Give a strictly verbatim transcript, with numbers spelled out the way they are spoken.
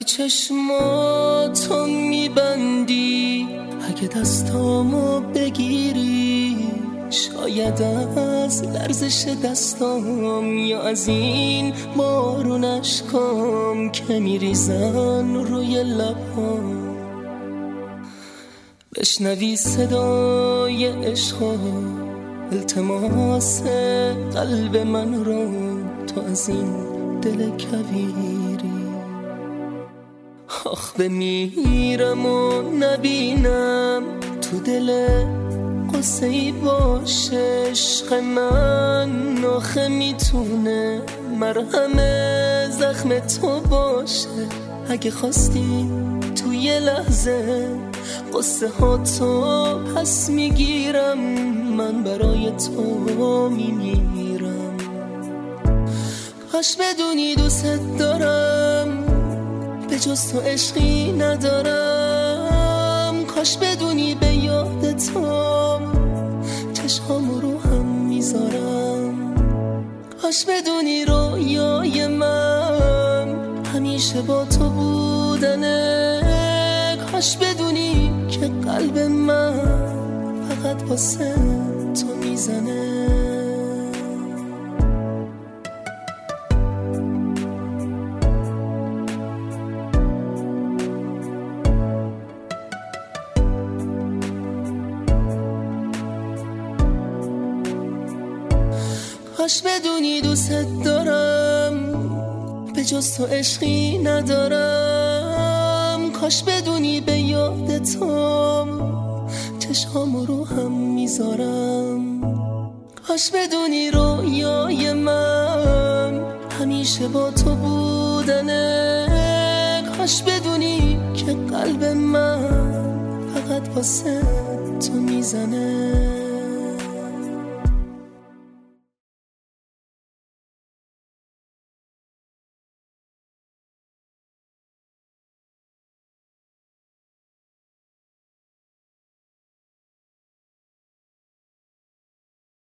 چشماتو میبندی اگه دستامو بگیری، شاید از لرزش دستام یا از این بارون اشکام که میریزن روی لبام، بشنوی صدای عشقا، التماس قلب من رو تو از این دل کویری. آخ بمیرم و نبینم تو دل قصه ای باشه عشق من، آخه میتونه مرهم زخم تو باشه. اگه خواستی تو یه لحظه قصه ها تو پس میگیرم، من برای تو میمیرم. کاش بدونی دوست دارم به جز تو عشقی ندارم، کاش بدونی به یاد تو چشمامو رو هم میذارم، کاش بدونی رویای من همیشه با تو بودنه، کاش بدونی که قلب من فقط واسه تو میزنه. کاش بدونی دوست دارم به جز تو عشقی ندارم، کاش بدونی به یاد تو چشمامو رو هم میذارم، کاش بدونی رویای من همیشه با تو بودنه، کاش بدونی که قلب من فقط واسه تو میزنه.